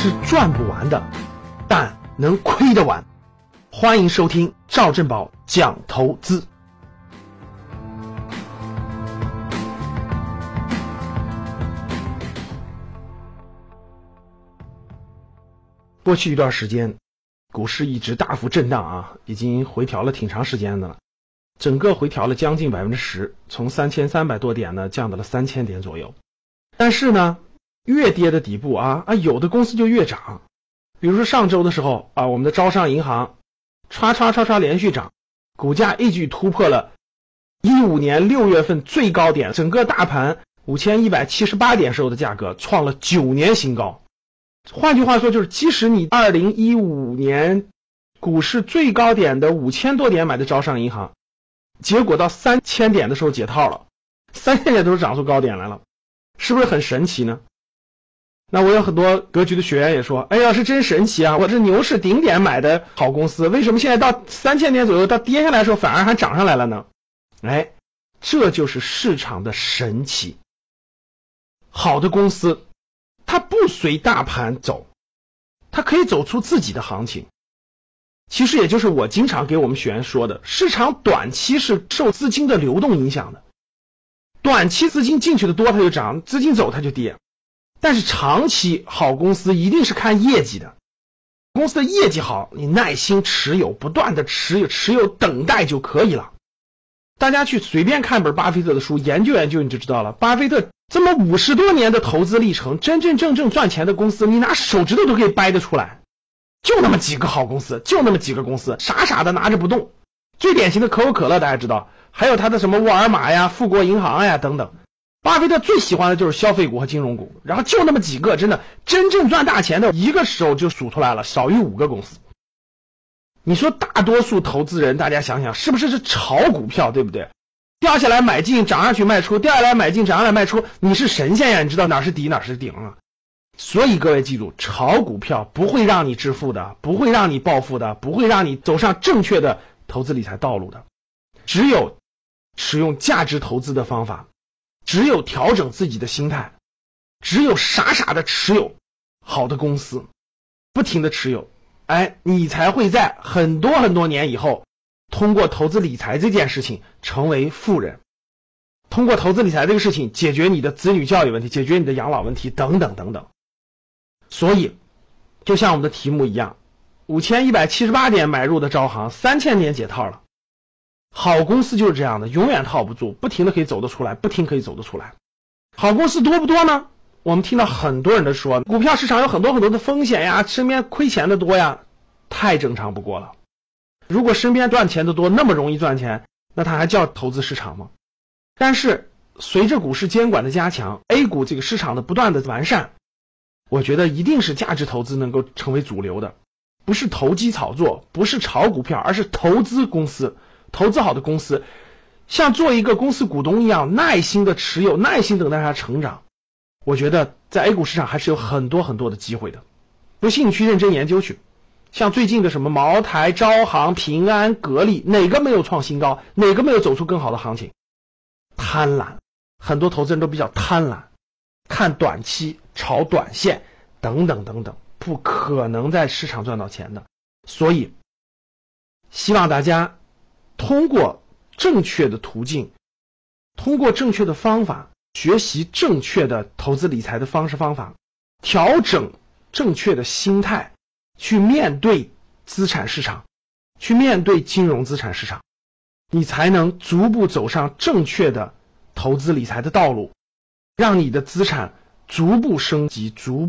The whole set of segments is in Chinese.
是赚不完的，但能亏得完。欢迎收听赵正宝讲投资。过去一段时间，股市一直大幅震荡已经回调了挺长时间的了，整个回调了将近 10%， 从3300多点呢降到了3000点左右。但是呢，越跌的底部有的公司就越涨。比如说上周的时候我们的招商银行唰连续涨，股价一举突破了15年6月份最高点，整个大盘5178点时候的价格创了9年新高。换句话说，就是即使你2015年股市最高点的5000多点买的招商银行，结果到3000点的时候解套了，3000点都是涨出高点来了，是不是很神奇呢？那我有很多格局的学员也说，哎呀，是真神奇啊，我这牛市顶点买的好公司，为什么现在到3000点左右，到跌下来的时候反而还涨上来了呢？这就是市场的神奇。好的公司它不随大盘走，它可以走出自己的行情。其实也就是我经常给我们学员说的，市场短期是受资金的流动影响的，短期资金进去的多它就涨，资金走它就跌。但是长期好公司一定是看业绩的，公司的业绩好，你耐心持有，不断的持有等待就可以了。大家去随便看本巴菲特的书，研究研究你就知道了，巴菲特这么50多年的投资历程，真正赚钱的公司，你拿手指头都可以掰得出来，就那么几个好公司，就那么几个公司，傻的拿着不动。最典型的可口可乐大家知道，还有他的什么沃尔玛呀、富国银行呀等等。巴菲特最喜欢的就是消费股和金融股，然后就那么几个，真正赚大钱的一个手就数出来了，少于5个公司。你说大多数投资人，大家想想是不是炒股票，对不对？掉下来买进，涨上去卖出，掉下来买进，涨上来卖出，你是神仙呀，你知道哪是底哪是顶啊。所以各位记住，炒股票不会让你致富的，不会让你暴富的，不会让你走上正确的投资理财道路的。只有使用价值投资的方法，只有调整自己的心态，只有傻的持有好的公司，不停的持有，你才会在很多年以后，通过投资理财这件事情成为富人，通过投资理财这个事情解决你的子女教育问题，解决你的养老问题等等。所以就像我们的题目一样，5178点买入的招行，3000点解套了。好公司就是这样的，永远套不住，不停的可以走得出来，好公司多不多呢？我们听到很多人都说，股票市场有很多的风险呀，身边亏钱的多呀，太正常不过了。如果身边赚钱的多，那么容易赚钱，那它还叫投资市场吗？但是随着股市监管的加强， A 股这个市场的不断的完善，我觉得一定是价值投资能够成为主流的，不是投机炒作，不是炒股票，而是投资公司，投资好的公司，像做一个公司股东一样，耐心的持有，耐心等待它成长。我觉得在 A 股市场还是有很多的机会的，不信你去认真研究去。像最近的什么茅台、招行、平安、格力，哪个没有创新高，哪个没有走出更好的行情？贪婪，很多投资人都比较贪婪，看短期，炒短线等等，不可能在市场赚到钱的。所以希望大家通过正确的途径，通过正确的方法，学习正确的投资理财的方式方法，调整正确的心态，去面对资产市场，去面对金融资产市场，你才能逐步走上正确的投资理财的道路，让你的资产逐步升级。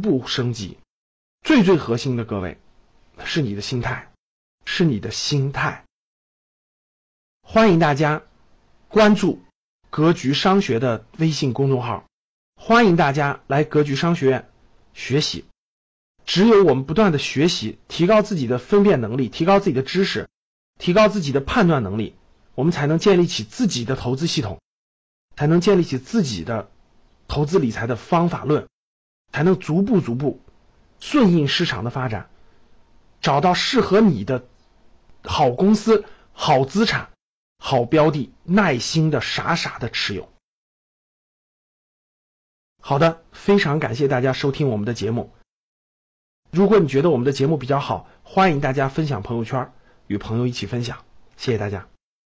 最核心的各位，是你的心态，欢迎大家关注格局商学的微信公众号，欢迎大家来格局商学院学习。只有我们不断的学习，提高自己的分辨能力，提高自己的知识，提高自己的判断能力，我们才能建立起自己的投资系统，才能建立起自己的投资理财的方法论，才能逐步顺应市场的发展，找到适合你的好公司、好资产、好标的，耐心的傻的持有。好的，非常感谢大家收听我们的节目。 如果你觉得我们的节目比较好，欢迎大家分享朋友圈，与朋友一起分享。谢谢大家。